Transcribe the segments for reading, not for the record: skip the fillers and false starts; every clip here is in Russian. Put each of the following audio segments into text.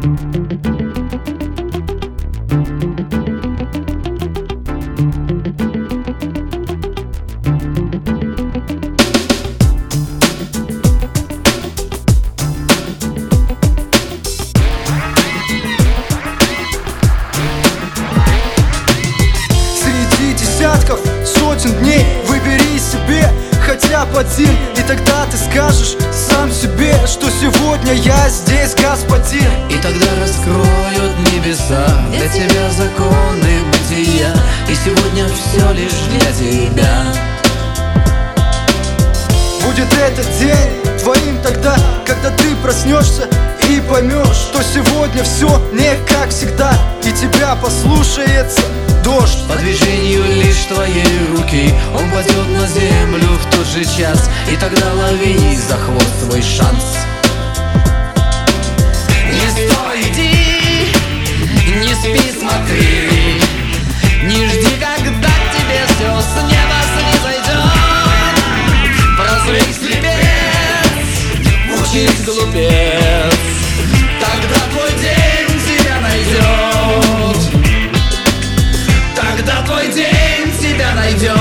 Сотен дней выбери себе хотя бы один, и тогда ты скажешь сам себе, что сегодня я здесь господин. И тогда раскроют небеса для тебя законы бытия, и сегодня все лишь для тебя. Будет этот день твоим тогда, когда ты проснешься и поймешь, что сегодня все не как всегда, и тебя послушается дождь. По движению лишь твоей руки он падет на землю в тот же час, и тогда лови за хвост свой шанс. Не стой, иди, не спи, смотри, не жди, когда к тебе все с неба снизойдет. Прозри, слепец, учись, глупец, тогда твой день тебя найдет. Тогда твой день тебя найдет.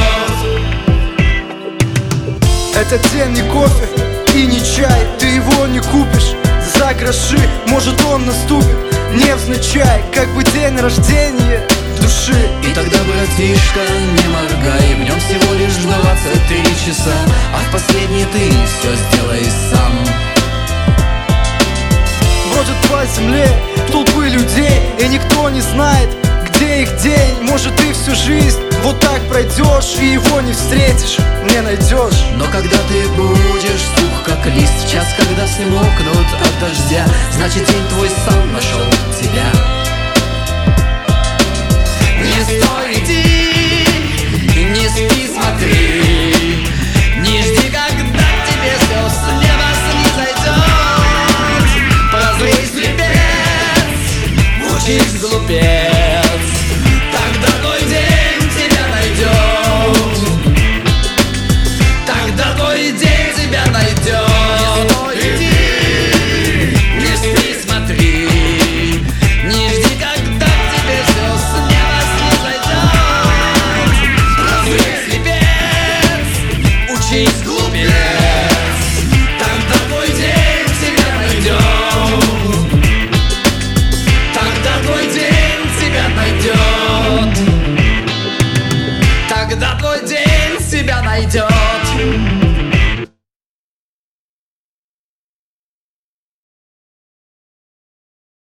Этот день не кофе и не чай, ты его не купишь за гроши. Может он наступит невзначай, как бы день рождения души. И тогда, братишка, не моргай, в нем всего лишь 23 часа, а в последний ты все сделай сам. Бродят по земле толпы людей, и никто не знает, где их день. Может ты всю жизнь вот так пройдешь, и его не встретишь, не найдешь. Но когда ты будешь сух как лист, в час, когда все мокнут от дождя, значит день твой сам нашел тебя. Не стой, иди, не спи, смотри,